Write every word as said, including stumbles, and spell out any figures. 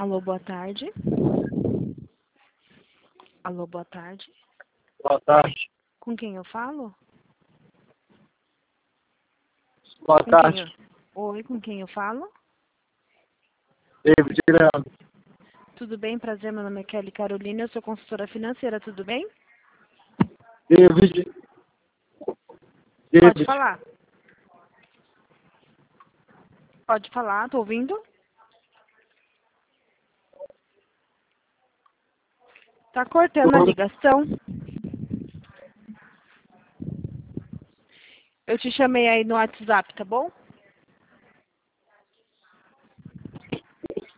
Alô, boa tarde. Alô, boa tarde. Boa tarde. Com quem eu falo? Boa Com tarde. quem eu... Oi, com quem eu falo? David Leandro. Tudo bem? Prazer, meu nome é Kelly Carolina, eu sou consultora financeira, tudo bem? David. Pode David. falar. Pode falar, tô ouvindo. Tá cortando a ligação. Eu te chamei aí no WhatsApp, tá bom?